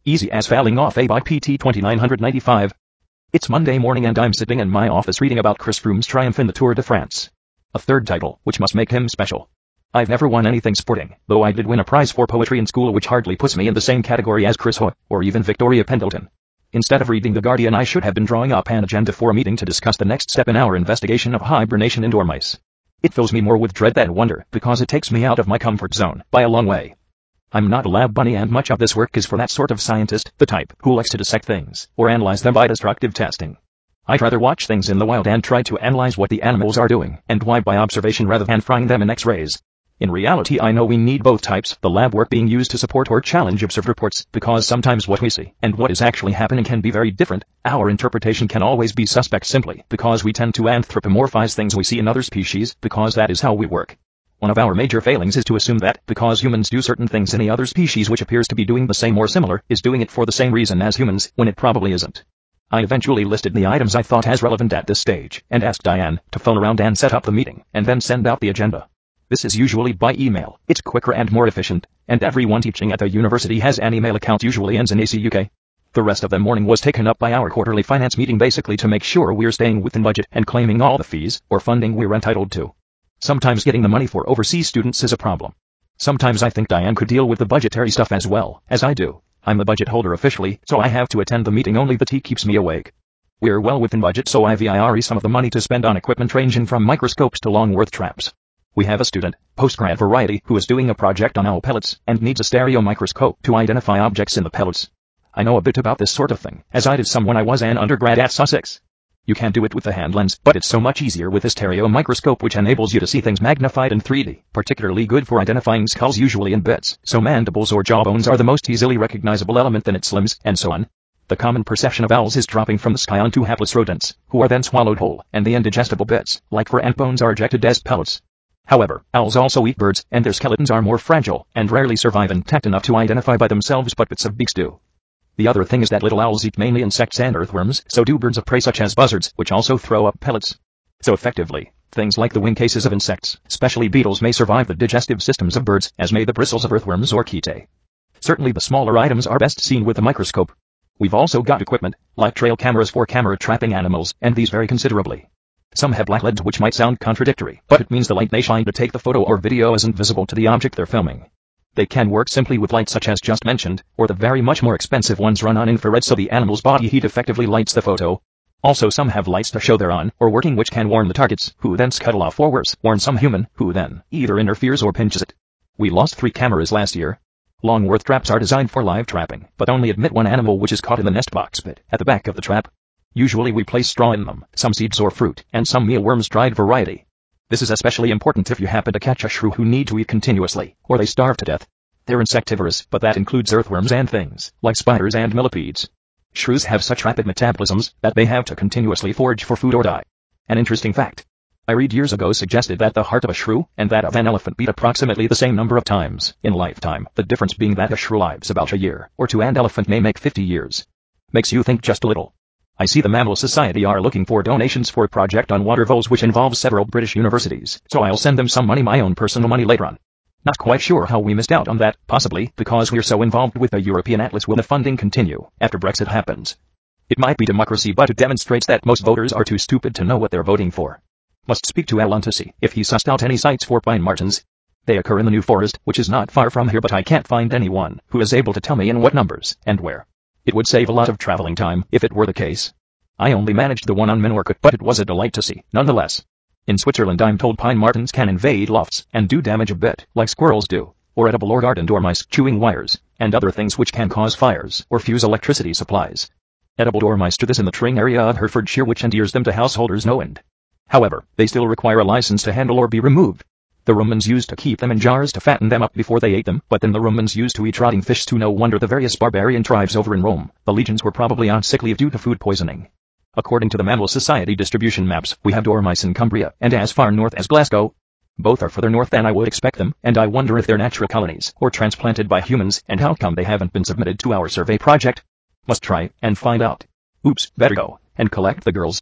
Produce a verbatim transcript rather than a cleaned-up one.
Easy as fouling off a by P T twenty-nine ninety-five. It's Monday morning and I'm sitting in my office reading about Chris Froome's triumph in the Tour de France. A third title, which must make him special. I've never won anything sporting, though I did win a prize for poetry in school, which hardly puts me in the same category as Chris Hoy, or even Victoria Pendleton. Instead of reading The Guardian, I should have been drawing up an agenda for a meeting to discuss the next step in our investigation of hibernation in dormice. It fills me more with dread than wonder, because it takes me out of my comfort zone, by a long way. I'm not a lab bunny, and much of this work is for that sort of scientist, the type who likes to dissect things, or analyze them by destructive testing. I'd rather watch things in the wild and try to analyze what the animals are doing, and why, by observation rather than frying them in X-rays. In reality, I know we need both types, the lab work being used to support or challenge observed reports, because sometimes what we see, and what is actually happening, can be very different. Our interpretation can always be suspect simply because we tend to anthropomorphize things we see in other species, because that is how we work. One of our major failings is to assume that, because humans do certain things, any other species which appears to be doing the same or similar, is doing it for the same reason as humans, when it probably isn't. I eventually listed the items I thought as relevant at this stage, and asked Diane to phone around and set up the meeting, and then send out the agenda. This is usually by email. It's quicker and more efficient, and everyone teaching at the university has an email account, usually ends in A C U K. The rest of the morning was taken up by our quarterly finance meeting, basically to make sure we're staying within budget and claiming all the fees or funding we're entitled to. Sometimes getting the money for overseas students is a problem. Sometimes I think Diane could deal with the budgetary stuff as well as I do. I'm the budget holder officially, so I have to attend the meeting, only the tea keeps me awake. We're well within budget, so I've earmarked some of the money to spend on equipment ranging from microscopes to Longworth traps. We have a student, postgrad variety, who is doing a project on owl pellets and needs a stereo microscope to identify objects in the pellets. I know a bit about this sort of thing, as I did some when I was an undergrad at Sussex. You can do it with the hand lens, but it's so much easier with a stereo microscope, which enables you to see things magnified in three D, particularly good for identifying skulls, usually in bits, so mandibles or jawbones are the most easily recognizable element, then its limbs, and so on. The common perception of owls is dropping from the sky onto hapless rodents, who are then swallowed whole, and the indigestible bits, like fur and bones, are ejected as pellets. However, owls also eat birds, and their skeletons are more fragile, and rarely survive intact enough to identify by themselves, but bits of beaks do. The other thing is that little owls eat mainly insects and earthworms, so do birds of prey such as buzzards, which also throw up pellets. So effectively, things like the wing cases of insects, especially beetles, may survive the digestive systems of birds, as may the bristles of earthworms or chaetae. Certainly the smaller items are best seen with a microscope. We've also got equipment, like trail cameras for camera trapping animals, and these vary considerably. Some have black L E D, which might sound contradictory, but it means the light they shine to take the photo or video isn't visible to the object they're filming. They can work simply with light such as just mentioned, or the very much more expensive ones run on infrared, so the animal's body heat effectively lights the photo. Also, some have lights to show they're on or working, which can warn the targets, who then scuttle off, or worse, warn some human, who then either interferes or pinches it. We lost three cameras last year. Longworth traps are designed for live trapping, but only admit one animal, which is caught in the nest box bit at the back of the trap. Usually we place straw in them, some seeds or fruit, and some mealworms, dried variety. This is especially important if you happen to catch a shrew who need to eat continuously, or they starve to death. They're insectivorous, but that includes earthworms and things like spiders and millipedes. Shrews have such rapid metabolisms that they have to continuously forage for food or die. An interesting fact I read years ago suggested that the heart of a shrew and that of an elephant beat approximately the same number of times in lifetime, the difference being that a shrew lives about a year or two and elephant may make fifty years. Makes you think just a little. I see the Mammal Society are looking for donations for a project on water voles, which involves several British universities, so I'll send them some money, my own personal money, later on. Not quite sure how we missed out on that, possibly because we're so involved with the European Atlas. Will the funding continue after Brexit happens? It might be democracy, but it demonstrates that most voters are too stupid to know what they're voting for. Must speak to Alan to see if he sussed out any sites for pine martens. They occur in the New Forest, which is not far from here, but I can't find anyone who is able to tell me in what numbers and where. It would save a lot of traveling time if it were the case. I only managed the one on Minorca, but it was a delight to see, nonetheless. In Switzerland, I'm told pine martens can invade lofts and do damage a bit, like squirrels do, or edible or garden dormice, chewing wires, and other things which can cause fires or fuse electricity supplies. Edible dormice do this in the Tring area of Hertfordshire, which endears them to householders no end. However, they still require a license to handle or be removed. The Romans used to keep them in jars to fatten them up before they ate them, but then the Romans used to eat rotting fish too. No wonder the various barbarian tribes over in Rome, the legions, were probably on sick leave due to food poisoning. According to the Mammal Society distribution maps, we have dormice in Cumbria and as far north as Glasgow. Both are further north than I would expect them, and I wonder if they're natural colonies or transplanted by humans, and how come they haven't been submitted to our survey project. Must try and find out. Oops, better go and collect the girls.